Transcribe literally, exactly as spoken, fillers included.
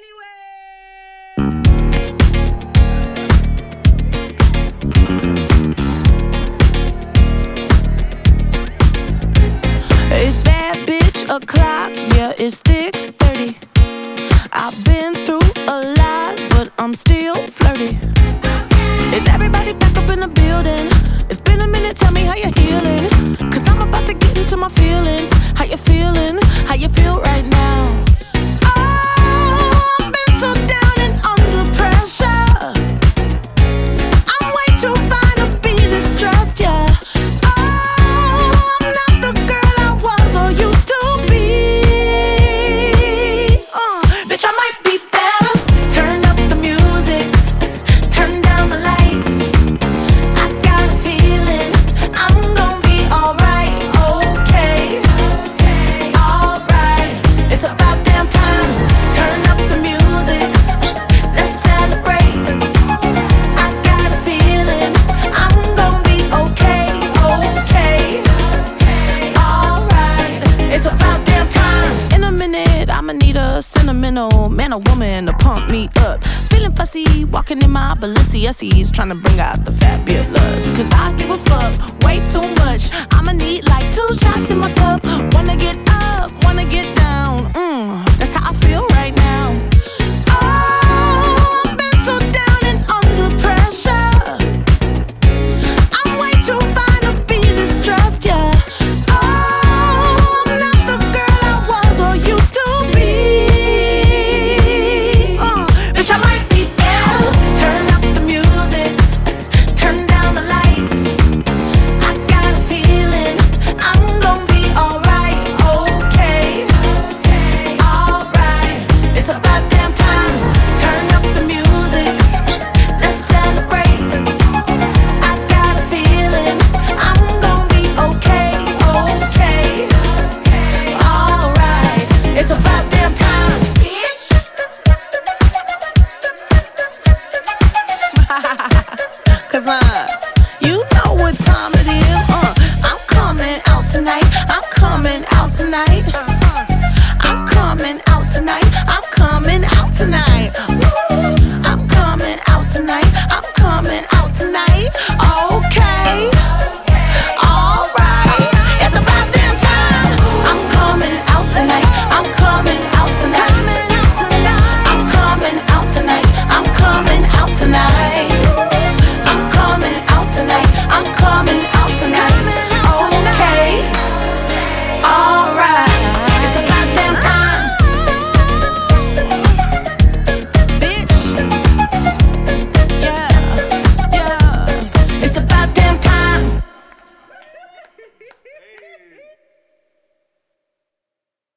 It's bad bitch o'clock, yeah, it's thick thirty. I've been through a lot, but I'm still flirty. Is everybody back up in the building? It's been a minute, tell me how you're healing. Cause I'm about to get into my feelings. How you feeling? How you feel right now? Oh, I've been so down and under pressure. I'm way too fine to be this stressed, yeah. Sentimental man or woman to pump me up. Feeling fussy, walking in my Balenciennes, trying to bring out the fabulous. Cause I give a fuck way too much. I'ma need like two shots in my cup. Wanna get up, wanna get down. Mm, that's how I feel right